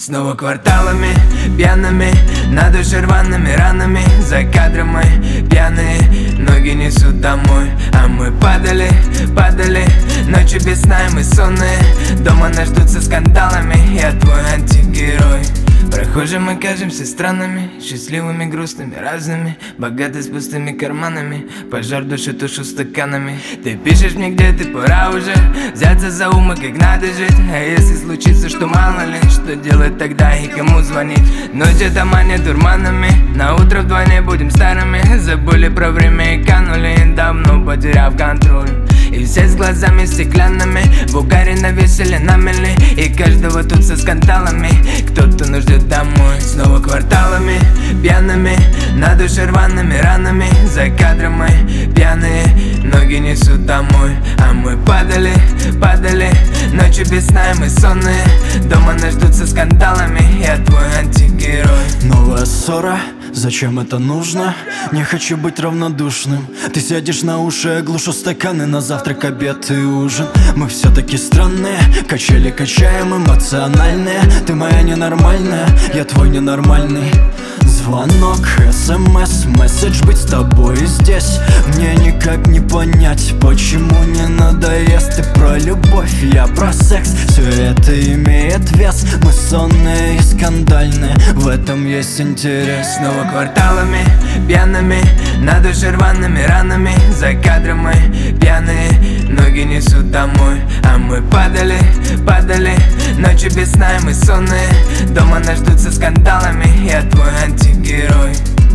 Снова кварталами, пьяными, на душе рваными ранами. За кадром мы пьяные, ноги несут домой. А мы падали, падали, ночью без сна и мы сонные. Дома нас ждут со скандалами, я твой антигерой. Прохожим мы кажемся странными, счастливыми, грустными, разными. Богаты с пустыми карманами, пожар душу тушу стаканами. Ты пишешь мне, где ты, пора уже взяться за ум и как надо жить. А если случится, что мало ли, что делать тогда и кому звонить? Ночь это мания дурманами, на утро вдвойне будем старыми. Забыли про время и канули, давно потеряв контроль. И все с глазами стеклянными, в угаре на веселе на мели. И каждого тут со скандалами, кто-то нас ждет домой. Снова кварталами, пьяными, на душе рваными ранами. За кадром мы пьяные, ноги несут домой. А мы падали, падали, ночью без сна и мы сонные. Дома нас ждут со скандалами, я твой антигерой. Новая ссора, зачем это нужно? Не хочу быть равнодушным. Ты сядешь на уши, я глушу стаканы. На завтрак, обед и ужин. Мы все-таки странные, качели качаем эмоциональные. Ты моя ненормальная, я твой ненормальный. Звонок, СМС, месседж, быть с тобой здесь. Мне никак не понять, почему не надоест. Ты про любовь, я про секс, все это имеет вес. Мы сонные и скандальные, в этом есть интерес. Снова кварталами, пьяными, на душе рваными ранами. За кадром мы пьяные, ноги несут домой. А мы падали, падали, ночью без сна и мы сонные. Дома нас ждут со скандалами, я твой антигерой.